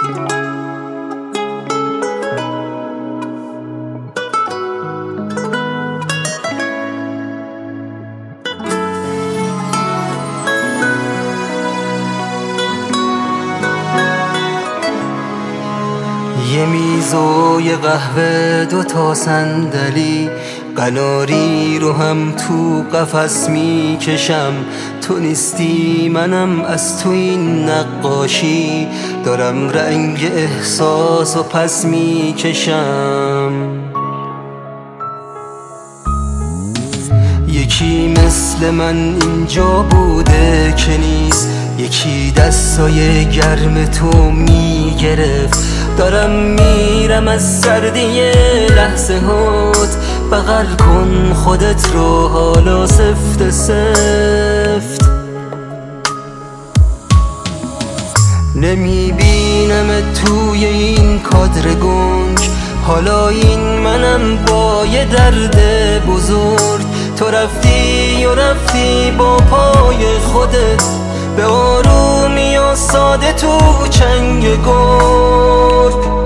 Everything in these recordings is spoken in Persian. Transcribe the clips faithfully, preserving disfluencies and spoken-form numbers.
یه میز و یه قهوه دو تا صندلی، قناری رو هم تو قفس میکشم. تو نیستی منم از تو این نقاشی، دارم رنگ احساس و پس میکشم. یکی مثل من اینجا بوده که نیست، یکی دستای گرم تو میگرفت. دارم میرم از سردی لحظه هات، بغل کن خودت رو حالا سفت سفت. نمیبینم توی این کادر گنگ، حالا این منم با یه درد بزرگ. تو رفتی و رفتی با پای خودت، به آرومی و ساده تو چنگ گرگ.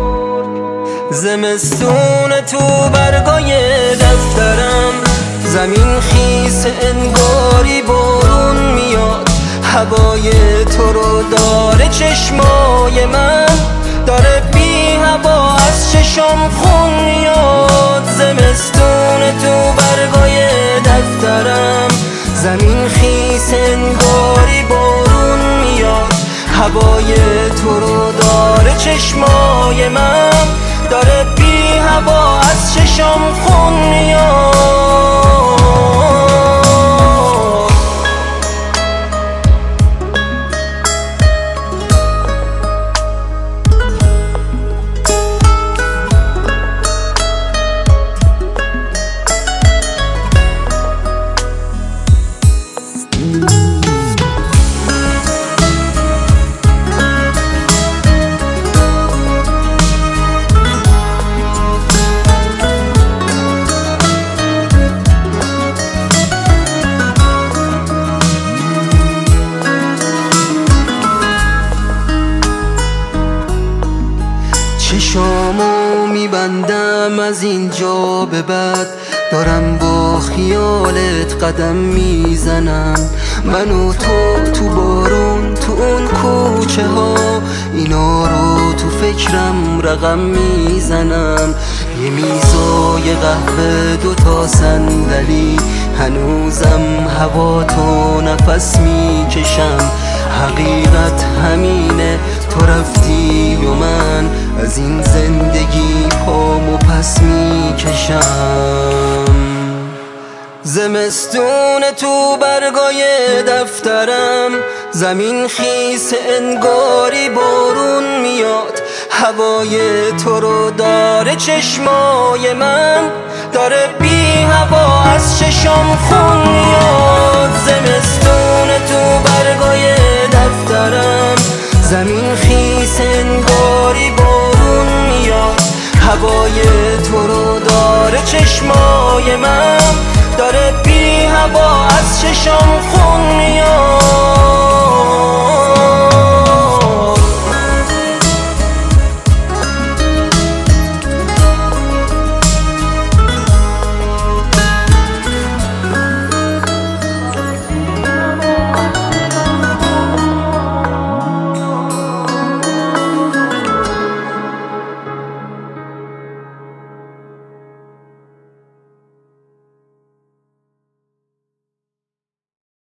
زمستون تو برگای دفترم، زمین خیس انگاری بارون میاد. هوای تو رو داره چشمای من، داره بی هوا از چشم خون میاد. زمستون تو برگای دفترم، زمین خیس انگاری بارون میاد. هوای تو رو داره چشمای من، داره بی هوا از چشم خون میاد. چشامو میبندم از اینجا به بعد، دارم با خیالت قدم میزنم. من و تو تو بارون تو اون کوچه ها، اینا رو تو فکرم رقم میزنم. یه میز و یه قهوه دو تا صندلی، هنوزم هوا تو نفس میکشم. حقیقت همینه، تو رفتی و من از این زندگی پامو پس میکشم. زمستون تو برگای دفترم، زمین خیس انگاری بارون میاد. هوای تو رو داره چشمای من، داره بی هوا از چشم خون میاد. زمستون تو برگای دفترم، زمین خیس انگاری بارون میاد. هوای تو رو داره چشمای من، داره بی هوا از چشم خون میاد.